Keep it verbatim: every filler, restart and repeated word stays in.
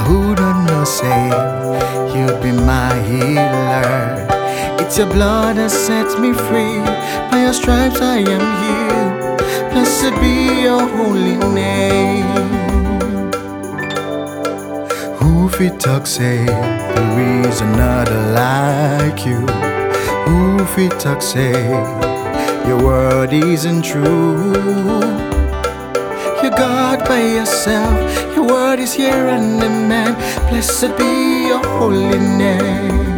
who don't know say you'd be my healer. It's your blood that sets me free. By your stripes I am healed. Blessed be your holy name. Who fit talk say there is another like you? Who fit talk say your word isn't true? You're God by yourself. Your word is here and amen. Blessed be your holy name.